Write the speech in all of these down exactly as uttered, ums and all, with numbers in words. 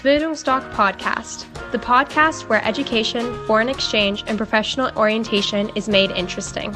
Bildungsdoc Podcast, the podcast where education, foreign exchange, and professional orientation is made interesting.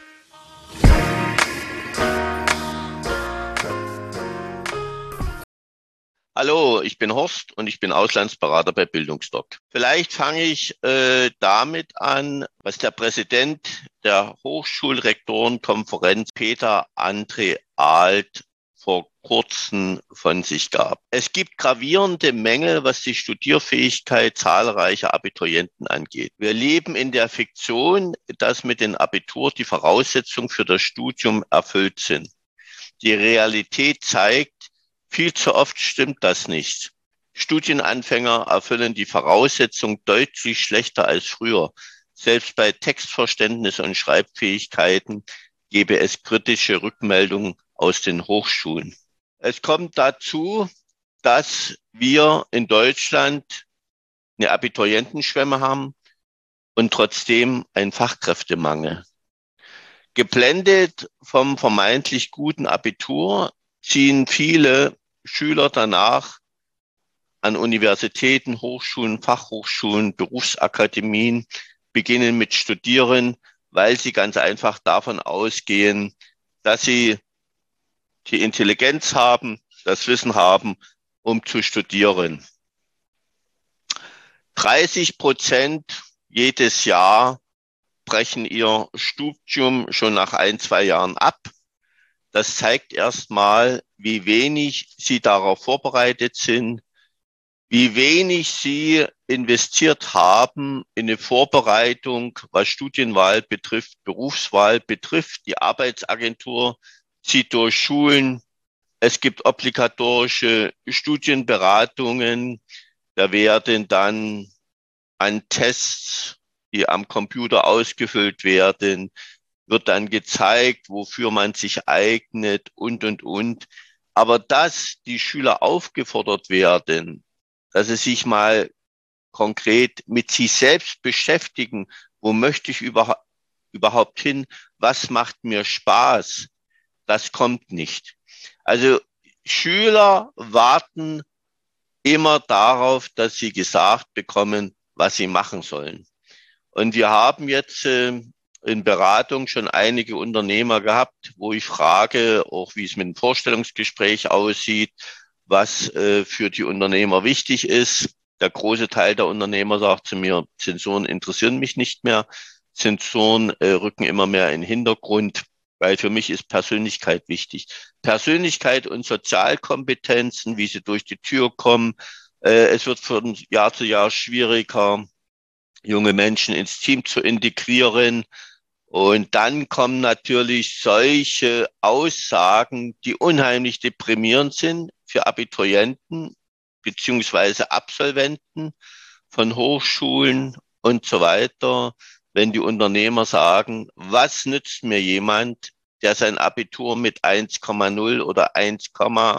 Hallo, ich bin Horst und ich bin Auslandsberater bei Bildungsdoc. Vielleicht fange ich äh, damit an, was der Präsident der Hochschulrektorenkonferenz Peter André Alt vor kurzem von sich gab. Es gibt gravierende Mängel, was die Studierfähigkeit zahlreicher Abiturienten angeht. Wir leben in der Fiktion, dass mit dem Abitur die Voraussetzungen für das Studium erfüllt sind. Die Realität zeigt, viel zu oft stimmt das nicht. Studienanfänger erfüllen die Voraussetzungen deutlich schlechter als früher. Selbst bei Textverständnis und Schreibfähigkeiten gebe es kritische Rückmeldungen aus den Hochschulen. Es kommt dazu, dass wir in Deutschland eine Abiturientenschwemme haben und trotzdem einen Fachkräftemangel. Geblendet vom vermeintlich guten Abitur ziehen viele Schüler danach an Universitäten, Hochschulen, Fachhochschulen, Berufsakademien, beginnen mit Studieren, weil sie ganz einfach davon ausgehen, dass sie die Intelligenz haben, das Wissen haben, um zu studieren. dreißig Prozent jedes Jahr brechen ihr Studium schon nach ein, zwei Jahren ab. Das zeigt erstmal, wie wenig sie darauf vorbereitet sind, wie wenig sie investiert haben in eine Vorbereitung, was Studienwahl betrifft, Berufswahl betrifft. Die Arbeitsagentur zieht durch Schulen. Es gibt obligatorische Studienberatungen. Da werden dann an Tests, die am Computer ausgefüllt werden, wird dann gezeigt, wofür man sich eignet und, und, und. Aber dass die Schüler aufgefordert werden, dass sie sich mal konkret mit sich selbst beschäftigen, wo möchte ich überha- überhaupt hin, was macht mir Spaß, das kommt nicht. Also Schüler warten immer darauf, dass sie gesagt bekommen, was sie machen sollen. Und wir haben jetzt äh, in Beratung schon einige Unternehmer gehabt, wo ich frage, auch wie es mit dem Vorstellungsgespräch aussieht, was äh, für die Unternehmer wichtig ist. Der große Teil der Unternehmer sagt zu mir, Zensuren interessieren mich nicht mehr. Zensuren äh, rücken immer mehr in den Hintergrund, weil für mich ist Persönlichkeit wichtig. Persönlichkeit und Sozialkompetenzen, wie sie durch die Tür kommen. Äh, es wird von Jahr zu Jahr schwieriger, junge Menschen ins Team zu integrieren. Und dann kommen natürlich solche Aussagen, die unheimlich deprimierend sind für Abiturienten beziehungsweise Absolventen von Hochschulen und so weiter, wenn die Unternehmer sagen, was nützt mir jemand, der sein Abitur mit eins Komma null oder eins,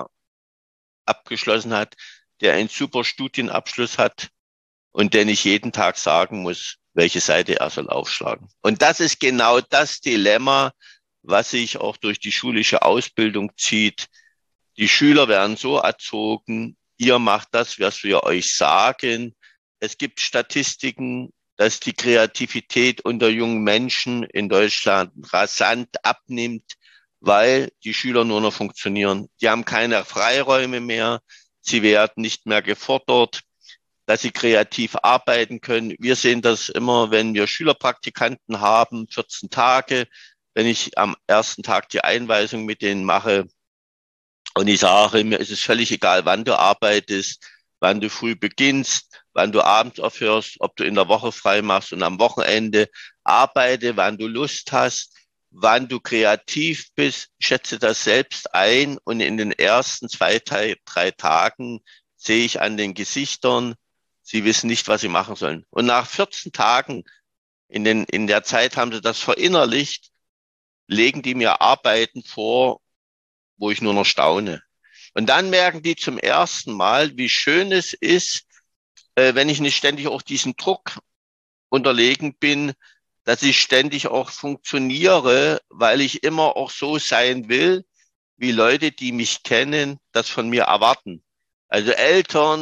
abgeschlossen hat, der einen super Studienabschluss hat und der nicht jeden Tag sagen muss, welche Seite er soll aufschlagen. Und das ist genau das Dilemma, was sich auch durch die schulische Ausbildung zieht. Die Schüler werden so erzogen, ihr macht das, was wir euch sagen. Es gibt Statistiken, dass die Kreativität unter jungen Menschen in Deutschland rasant abnimmt, weil die Schüler nur noch funktionieren. Die haben keine Freiräume mehr, sie werden nicht mehr gefordert, dass sie kreativ arbeiten können. Wir sehen das immer, wenn wir Schülerpraktikanten haben, vierzehn Tage, wenn ich am ersten Tag die Einweisung mit denen mache und ich sage, mir ist es völlig egal, wann du arbeitest, wann du früh beginnst, wann du abends aufhörst, ob du in der Woche frei machst und am Wochenende arbeite, wann du Lust hast, wann du kreativ bist, schätze das selbst ein und in den ersten zwei, drei Tagen sehe ich an den Gesichtern, sie wissen nicht, was sie machen sollen. Und nach vierzehn Tagen, in, den, in der Zeit haben sie das verinnerlicht, legen die mir Arbeiten vor, wo ich nur noch staune. Und dann merken die zum ersten Mal, wie schön es ist, äh, wenn ich nicht ständig auch diesen Druck unterlegen bin, dass ich ständig auch funktioniere, weil ich immer auch so sein will, wie Leute, die mich kennen, das von mir erwarten. Also Eltern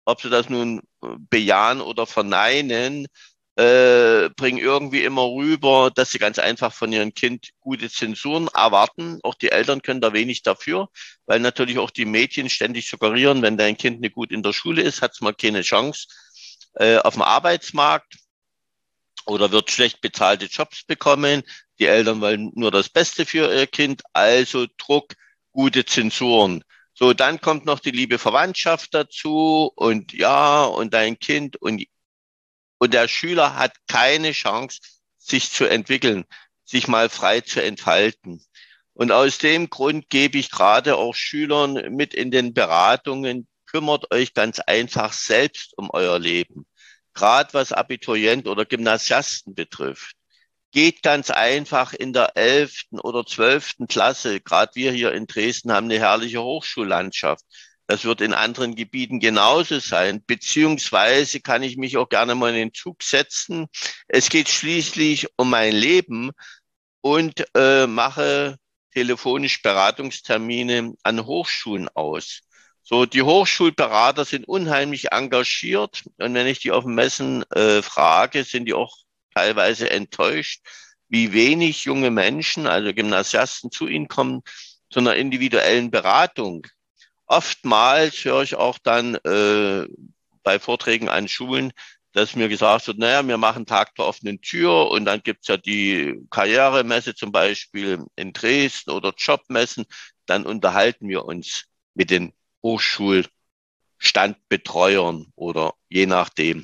ob sie das nun bejahen oder verneinen, äh, bringen irgendwie immer rüber, dass sie ganz einfach von ihrem Kind gute Zensuren erwarten. Auch die Eltern können da wenig dafür, weil natürlich auch die Medien ständig suggerieren, wenn dein Kind nicht gut in der Schule ist, hat es mal keine Chance äh, auf dem Arbeitsmarkt oder wird schlecht bezahlte Jobs bekommen. Die Eltern wollen nur das Beste für ihr Kind, also Druck, gute Zensuren. So, dann kommt noch die liebe Verwandtschaft dazu und ja, und dein Kind und, und der Schüler hat keine Chance, sich zu entwickeln, sich mal frei zu entfalten. Und aus dem Grund gebe ich gerade auch Schülern mit in den Beratungen, kümmert euch ganz einfach selbst um euer Leben. Gerade was Abiturient oder Gymnasiasten betrifft. Geht ganz einfach in der elften oder zwölften Klasse. Gerade wir hier in Dresden haben eine herrliche Hochschullandschaft. Das wird in anderen Gebieten genauso sein. Beziehungsweise kann ich mich auch gerne mal in den Zug setzen. Es geht schließlich um mein Leben und äh, mache telefonisch Beratungstermine an Hochschulen aus. So, die Hochschulberater sind unheimlich engagiert und wenn ich die auf dem Messen äh, frage, sind die auch teilweise enttäuscht, wie wenig junge Menschen, also Gymnasiasten, zu ihnen kommen, zu einer individuellen Beratung. Oftmals höre ich auch dann äh, bei Vorträgen an Schulen, dass mir gesagt wird, naja, wir machen Tag der offenen Tür und dann gibt's ja die Karrieremesse zum Beispiel in Dresden oder Jobmessen. Dann unterhalten wir uns mit den Hochschulstandbetreuern oder je nachdem.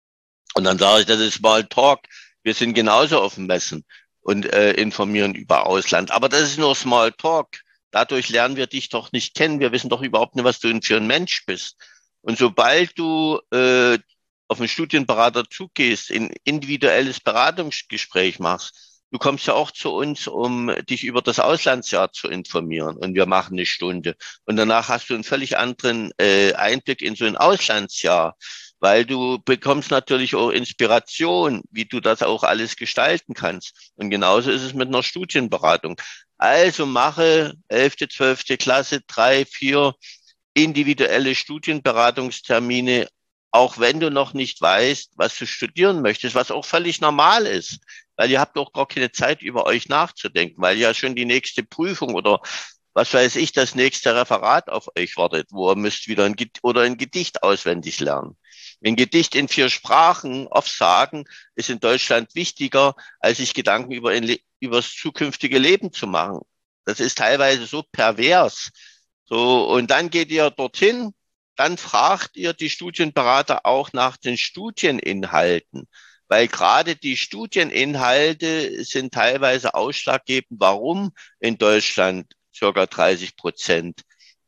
Und dann sage ich, das ist mal Talk. Wir sind genauso auf dem Messen und äh, informieren über Ausland. Aber das ist nur Small Talk. Dadurch lernen wir dich doch nicht kennen. Wir wissen doch überhaupt nicht, was du für ein Mensch bist. Und sobald du äh, auf einen Studienberater zugehst, ein individuelles Beratungsgespräch machst, du kommst ja auch zu uns, um dich über das Auslandsjahr zu informieren. Und wir machen eine Stunde. Und danach hast du einen völlig anderen äh, Einblick in so ein Auslandsjahr. Weil du bekommst natürlich auch Inspiration, wie du das auch alles gestalten kannst. Und genauso ist es mit einer Studienberatung. Also mache elfte, zwölfte Klasse, drei, vier individuelle Studienberatungstermine, auch wenn du noch nicht weißt, was du studieren möchtest, was auch völlig normal ist. Weil ihr habt auch gar keine Zeit, über euch nachzudenken, weil ja schon die nächste Prüfung oder was weiß ich, das nächste Referat auf euch wartet, wo ihr müsst wieder ein Gedicht oder ein Gedicht auswendig lernen. Ein Gedicht in vier Sprachen aufsagen ist in Deutschland wichtiger, als sich Gedanken über, ein, über das zukünftige Leben zu machen. Das ist teilweise so pervers. So, und dann geht ihr dorthin, dann fragt ihr die Studienberater auch nach den Studieninhalten, weil gerade die Studieninhalte sind teilweise ausschlaggebend, warum in Deutschland circa dreißig Prozent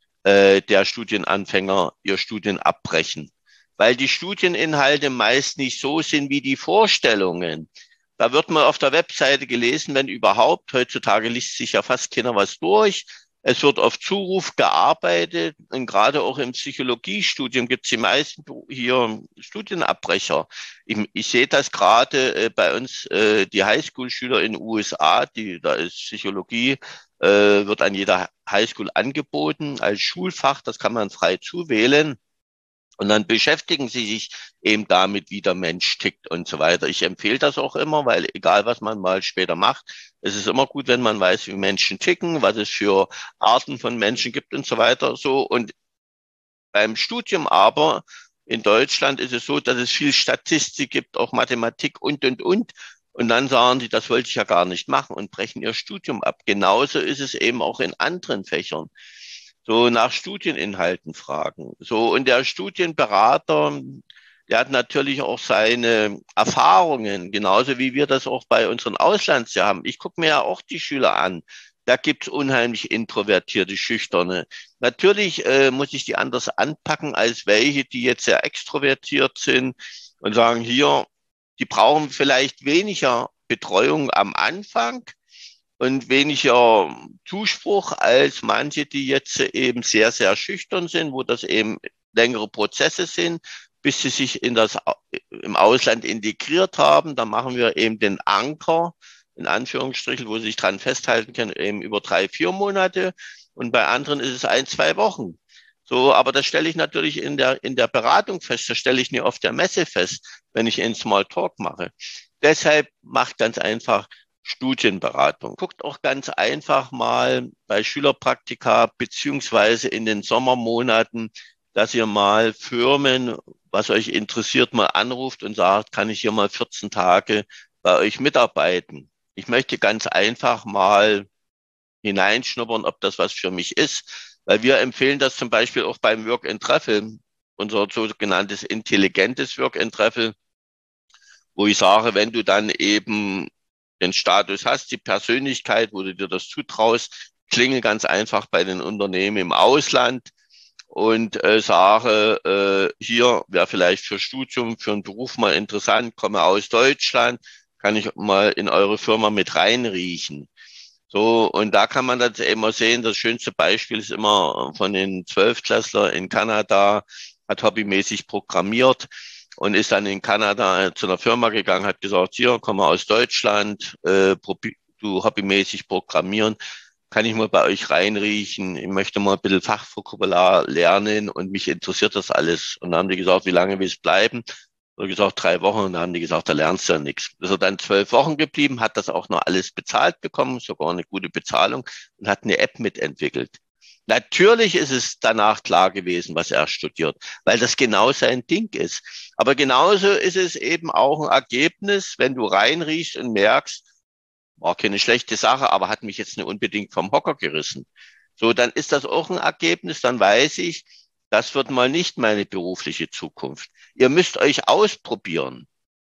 äh, der Studienanfänger ihr Studien abbrechen. Weil die Studieninhalte meist nicht so sind wie die Vorstellungen. Da wird man auf der Webseite gelesen, wenn überhaupt. Heutzutage liest sich ja fast keiner was durch. Es wird auf Zuruf gearbeitet und gerade auch im Psychologiestudium gibt es die meisten hier Studienabbrecher. Ich, ich sehe das gerade äh, bei uns, äh, die Highschool-Schüler in den U S A, die, da ist Psychologie, äh, wird an jeder Highschool angeboten als Schulfach, das kann man frei zuwählen. Und dann beschäftigen sie sich eben damit, wie der Mensch tickt und so weiter. Ich empfehle das auch immer, weil egal, was man mal später macht, es ist immer gut, wenn man weiß, wie Menschen ticken, was es für Arten von Menschen gibt und so weiter. So. Und beim Studium aber in Deutschland ist es so, dass es viel Statistik gibt, auch Mathematik und, und, und. Und dann sagen die, das wollte ich ja gar nicht machen und brechen ihr Studium ab. Genauso ist es eben auch in anderen Fächern. So nach Studieninhalten fragen. So, und der Studienberater, der hat natürlich auch seine Erfahrungen, genauso wie wir das auch bei unseren Auslandsjahren haben. Ich gucke mir ja auch die Schüler an. Da gibt's unheimlich introvertierte, schüchterne. Natürlich äh, muss ich die anders anpacken als welche, die jetzt sehr extrovertiert sind und sagen, hier, die brauchen vielleicht weniger Betreuung am Anfang und weniger Zuspruch als manche, die jetzt eben sehr, sehr schüchtern sind, wo das eben längere Prozesse sind, bis sie sich in das, im Ausland integriert haben. Da machen wir eben den Anker, in Anführungsstrichen, wo sie sich dran festhalten können, eben über drei, vier Monate. Und bei anderen ist es ein, zwei Wochen. So, aber das stelle ich natürlich in der, in der Beratung fest, das stelle ich nie auf der Messe fest, wenn ich einen Smalltalk mache. Deshalb macht ganz einfach Studienberatung. Guckt auch ganz einfach mal bei Schülerpraktika beziehungsweise in den Sommermonaten, dass ihr mal Firmen, was euch interessiert, mal anruft und sagt, kann ich hier mal vierzehn Tage bei euch mitarbeiten? Ich möchte ganz einfach mal hineinschnuppern, ob das was für mich ist, weil wir empfehlen das zum Beispiel auch beim Work and Travel, unser sogenanntes intelligentes Work and Travel, wo ich sage, wenn du dann eben den Status hast, die Persönlichkeit, wo du dir das zutraust, klingel ganz einfach bei den Unternehmen im Ausland und äh, sage, äh, hier wäre vielleicht für Studium, für einen Beruf mal interessant, komme aus Deutschland, kann ich mal in eure Firma mit reinriechen. So, und da kann man das immer sehen. Das schönste Beispiel ist immer von den Zwölftklässler in Kanada, hat hobbymäßig programmiert und ist dann in Kanada zu einer Firma gegangen, hat gesagt, hier, komme aus Deutschland, äh, du hobbymäßig programmieren, kann ich mal bei euch reinriechen, ich möchte mal ein bisschen Fachvokabular lernen und mich interessiert das alles. Und dann haben die gesagt, wie lange willst du bleiben? Und gesagt, drei Wochen. Und dann haben die gesagt, da lernst du ja nichts. Ist er dann zwölf Wochen geblieben, hat das auch noch alles bezahlt bekommen, sogar eine gute Bezahlung und hat eine App mitentwickelt. Natürlich ist es danach klar gewesen, was er studiert, weil das genau sein Ding ist. Aber genauso ist es eben auch ein Ergebnis, wenn du reinriechst und merkst, war keine schlechte Sache, aber hat mich jetzt nicht unbedingt vom Hocker gerissen. So, dann ist das auch ein Ergebnis, dann weiß ich, das wird mal nicht meine berufliche Zukunft. Ihr müsst euch ausprobieren.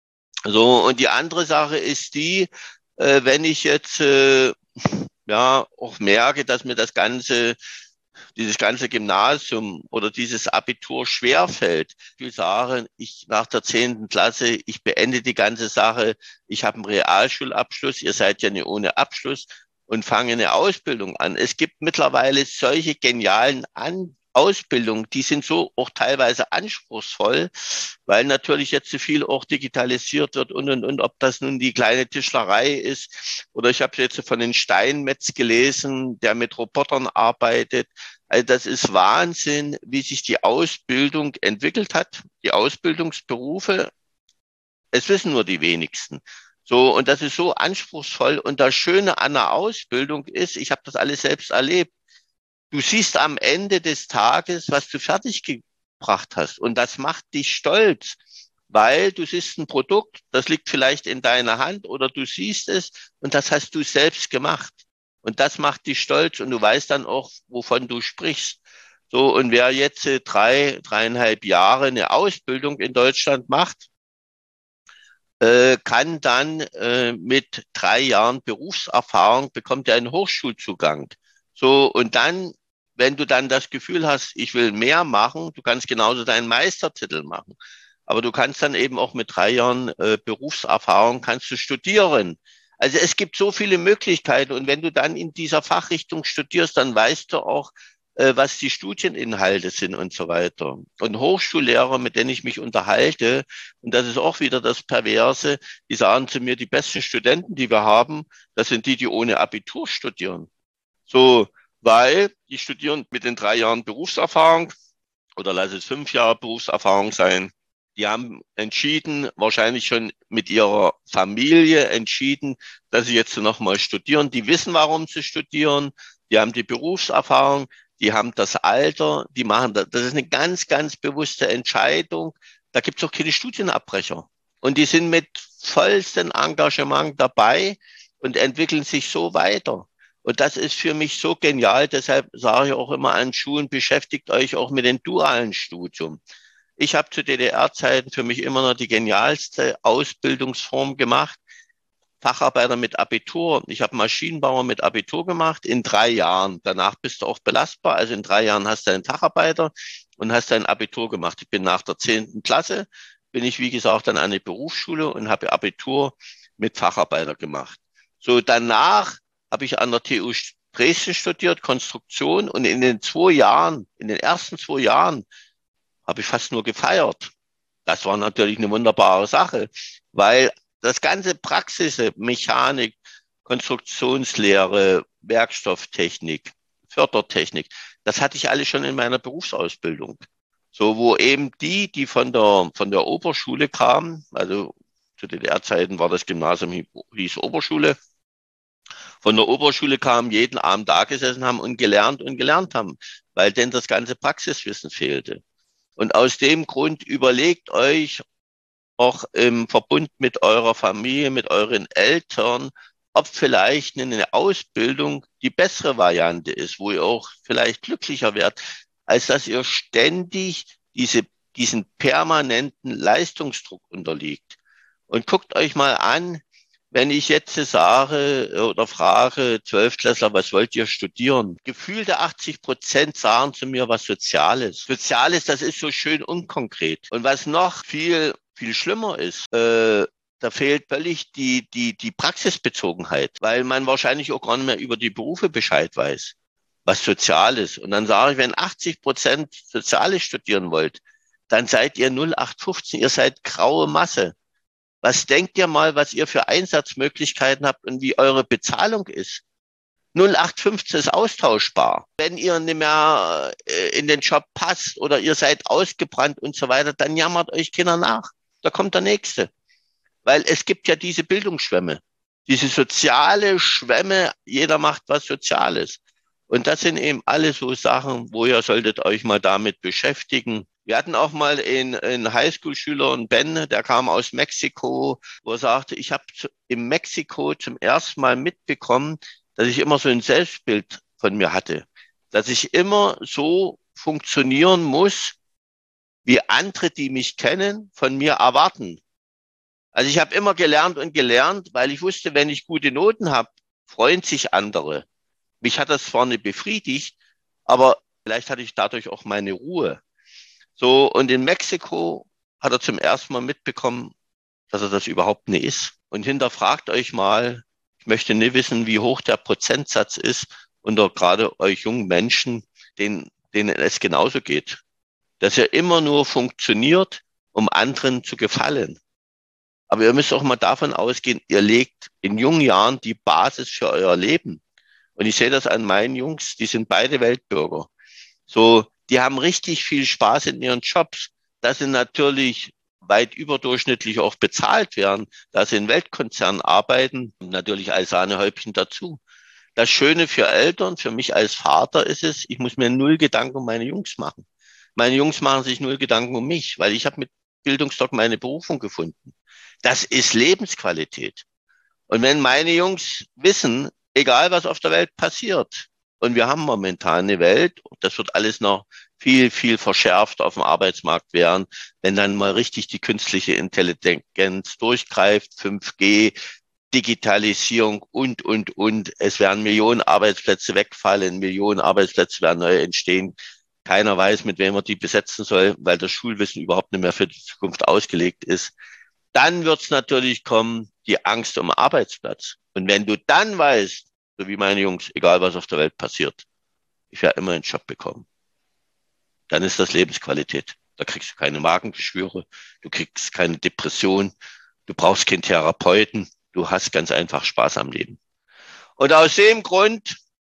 So, und die andere Sache ist die, äh, wenn ich jetzt äh, ja auch merke, dass mir das ganze dieses ganze Gymnasium oder dieses Abitur schwerfällt. Ich will sagen, ich nach der zehnten Klasse, ich beende die ganze Sache, ich habe einen Realschulabschluss, ihr seid ja nicht ohne Abschluss und fange eine Ausbildung an. Es gibt mittlerweile solche genialen an Ausbildungen, die sind so auch teilweise anspruchsvoll, weil natürlich jetzt so viel auch digitalisiert wird und, und, und, ob das nun die kleine Tischlerei ist oder ich habe jetzt von den Steinmetz gelesen, der mit Robotern arbeitet. Also das ist Wahnsinn, wie sich die Ausbildung entwickelt hat, die Ausbildungsberufe. Es wissen nur die wenigsten. So, und das ist so anspruchsvoll. Und das Schöne an der Ausbildung ist, ich habe das alles selbst erlebt, du siehst am Ende des Tages, was du fertig gebracht hast. Und das macht dich stolz, weil du siehst ein Produkt, das liegt vielleicht in deiner Hand oder du siehst es und das hast du selbst gemacht. Und das macht dich stolz und du weißt dann auch, wovon du sprichst. So, und wer jetzt äh, drei, dreieinhalb Jahre eine Ausbildung in Deutschland macht, äh, kann dann äh, mit drei Jahren Berufserfahrung bekommt er einen Hochschulzugang. So, und dann, wenn du dann das Gefühl hast, ich will mehr machen, du kannst genauso deinen Meistertitel machen. Aber du kannst dann eben auch mit drei Jahren äh, Berufserfahrung kannst du studieren. Also es gibt so viele Möglichkeiten. Und wenn du dann in dieser Fachrichtung studierst, dann weißt du auch, äh, was die Studieninhalte sind und so weiter. Und Hochschullehrer, mit denen ich mich unterhalte, und das ist auch wieder das Perverse, die sagen zu mir, die besten Studenten, die wir haben, das sind die, die ohne Abitur studieren. So, weil die studieren mit den drei Jahren Berufserfahrung oder lass es fünf Jahre Berufserfahrung sein. Die haben entschieden, wahrscheinlich schon mit ihrer Familie entschieden, dass sie jetzt nochmal studieren. Die wissen, warum sie studieren. Die haben die Berufserfahrung, die haben das Alter, die machen das. Das ist eine ganz, ganz bewusste Entscheidung. Da gibt es auch keine Studienabbrecher. Und die sind mit vollstem Engagement dabei und entwickeln sich so weiter. Und das ist für mich so genial. Deshalb sage ich auch immer an Schulen, beschäftigt euch auch mit dem dualen Studium. Ich habe zu D D R-Zeiten für mich immer noch die genialste Ausbildungsform gemacht. Facharbeiter mit Abitur. Ich habe Maschinenbauer mit Abitur gemacht in drei Jahren. Danach bist du auch belastbar. Also in drei Jahren hast du einen Facharbeiter und hast dein Abitur gemacht. Ich bin nach der zehnten Klasse, bin ich, wie gesagt, an eine Berufsschule und habe Abitur mit Facharbeiter gemacht. So, danach habe ich an der T U Dresden studiert, Konstruktion. Und in den zwei Jahren, in den ersten zwei Jahren, habe ich fast nur gefeiert. Das war natürlich eine wunderbare Sache, weil das ganze Praxis, Mechanik, Konstruktionslehre, Werkstofftechnik, Fördertechnik, Das hatte ich alles schon in meiner Berufsausbildung. So, wo eben die, die von der, von der Oberschule kamen, also zu D D R-Zeiten war das Gymnasium, hieß Oberschule, von der Oberschule kamen, jeden Abend da gesessen haben und gelernt und gelernt haben, weil denn das ganze Praxiswissen fehlte. Und aus dem Grund überlegt euch auch im Verbund mit eurer Familie, mit euren Eltern, ob vielleicht eine Ausbildung die bessere Variante ist, wo ihr auch vielleicht glücklicher werdet, als dass ihr ständig diese, diesen permanenten Leistungsdruck unterliegt. Und guckt euch mal an, wenn ich jetzt sage oder frage, Zwölftklässler, was wollt ihr studieren? Gefühlte achtzig Prozent sagen zu mir was Soziales. Soziales, das ist so schön unkonkret. Und was noch viel, viel schlimmer ist, äh, da fehlt völlig die, die, die Praxisbezogenheit, weil man wahrscheinlich auch gar nicht mehr über die Berufe Bescheid weiß, was Soziales. Und dann sage ich, wenn achtzig Prozent Soziales studieren wollt, dann seid ihr null acht fünfzehn, ihr seid graue Masse. Was denkt ihr mal, was ihr für Einsatzmöglichkeiten habt und wie eure Bezahlung ist? null acht fünfzehn ist austauschbar. Wenn ihr nicht mehr in den Job passt oder ihr seid ausgebrannt und so weiter, dann jammert euch keiner nach. Da kommt der Nächste. Weil es gibt ja diese Bildungsschwämme, diese soziale Schwämme, jeder macht was Soziales. Und das sind eben alle so Sachen, wo ihr solltet euch mal damit beschäftigen. Wir hatten auch mal einen, einen Highschool-Schüler, einen Ben, der kam aus Mexiko, wo er sagte, ich habe in Mexiko zum ersten Mal mitbekommen, dass ich immer so ein Selbstbild von mir hatte, dass ich immer so funktionieren muss, wie andere, die mich kennen, von mir erwarten. Also ich habe immer gelernt und gelernt, weil ich wusste, wenn ich gute Noten habe, freuen sich andere. Mich hat das zwar nicht befriedigt, aber vielleicht hatte ich dadurch auch meine Ruhe. So, und in Mexiko hat er zum ersten Mal mitbekommen, dass er das überhaupt nicht ist. Und hinterfragt euch mal, ich möchte nicht wissen, wie hoch der Prozentsatz ist unter gerade euch jungen Menschen, denen, denen es genauso geht. Dass ihr immer nur funktioniert, um anderen zu gefallen. Aber ihr müsst auch mal davon ausgehen, ihr legt in jungen Jahren die Basis für euer Leben. Und ich sehe das an meinen Jungs, die sind beide Weltbürger. So, die haben richtig viel Spaß in ihren Jobs. Dass sie natürlich weit überdurchschnittlich auch bezahlt werden, dass sie in Weltkonzernen arbeiten, natürlich als Sahnehäubchen dazu. Das Schöne für Eltern, für mich als Vater ist es, ich muss mir null Gedanken um meine Jungs machen. Meine Jungs machen sich null Gedanken um mich, weil ich habe mit Bildungsdoc meine Berufung gefunden. Das ist Lebensqualität. Und wenn meine Jungs wissen, egal was auf der Welt passiert, und wir haben momentan eine Welt, das wird alles noch viel, viel verschärft auf dem Arbeitsmarkt werden, wenn dann mal richtig die künstliche Intelligenz durchgreift, fünf G, Digitalisierung und, und, und. Es werden Millionen Arbeitsplätze wegfallen, Millionen Arbeitsplätze werden neu entstehen. Keiner weiß, mit wem man die besetzen soll, weil das Schulwissen überhaupt nicht mehr für die Zukunft ausgelegt ist. Dann wird es natürlich kommen, die Angst um den Arbeitsplatz. Und wenn du dann weißt, so wie meine Jungs, egal was auf der Welt passiert, ich werde immer einen Job bekommen, dann ist das Lebensqualität. Da kriegst du keine Magengeschwüre, du kriegst keine Depression, du brauchst keinen Therapeuten, du hast ganz einfach Spaß am Leben. Und aus dem Grund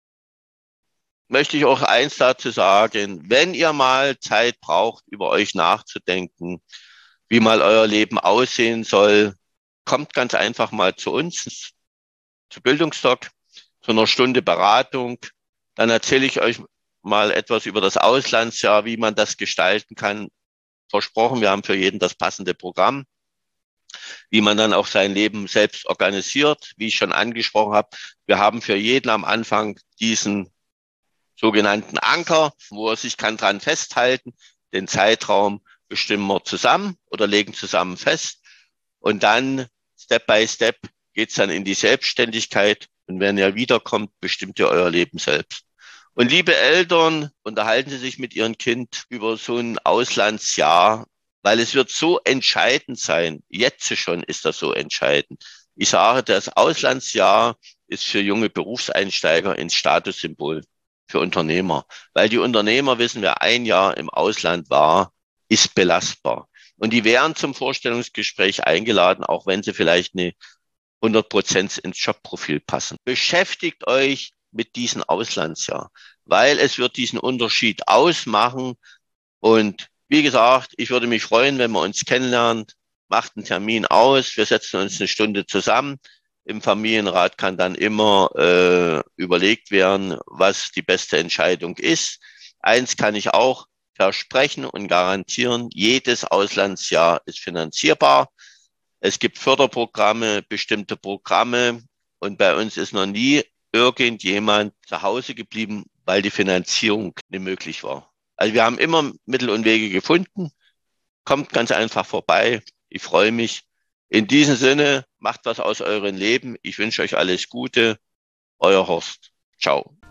möchte ich auch eins dazu sagen, wenn ihr mal Zeit braucht, über euch nachzudenken, wie mal euer Leben aussehen soll, kommt ganz einfach mal zu uns, zu Bildungsdoc, zu einer Stunde Beratung. Dann erzähle ich euch mal etwas über das Auslandsjahr, wie man das gestalten kann. Versprochen, wir haben für jeden das passende Programm, wie man dann auch sein Leben selbst organisiert. Wie ich schon angesprochen habe, wir haben für jeden am Anfang diesen sogenannten Anker, wo er sich kann dran festhalten. Den Zeitraum bestimmen wir zusammen oder legen zusammen fest. Und dann, Step by Step, geht's dann in die Selbstständigkeit. Und wenn ihr wiederkommt, bestimmt ihr euer Leben selbst. Und liebe Eltern, unterhalten Sie sich mit Ihrem Kind über so ein Auslandsjahr, weil es wird so entscheidend sein. Jetzt schon ist das so entscheidend. Ich sage, das Auslandsjahr ist für junge Berufseinsteiger ein Statussymbol für Unternehmer. Weil die Unternehmer wissen, wer ein Jahr im Ausland war, ist belastbar. Und die werden zum Vorstellungsgespräch eingeladen, auch wenn sie vielleicht nicht hundert Prozent ins Jobprofil passen. Beschäftigt euch mit diesem Auslandsjahr. weil es wird diesen Unterschied ausmachen. Und wie gesagt, ich würde mich freuen, wenn wir uns kennenlernen. Macht einen Termin aus, wir setzen uns eine Stunde zusammen. Im Familienrat kann dann immer äh, überlegt werden, was die beste Entscheidung ist. Eins kann ich auch versprechen und garantieren, jedes Auslandsjahr ist finanzierbar. Es gibt Förderprogramme, bestimmte Programme und bei uns ist noch nie irgendjemand zu Hause geblieben, weil die Finanzierung nicht möglich war. Also wir haben immer Mittel und Wege gefunden. Kommt ganz einfach vorbei. Ich freue mich. In diesem Sinne, macht was aus eurem Leben. Ich wünsche euch alles Gute. Euer Horst. Ciao.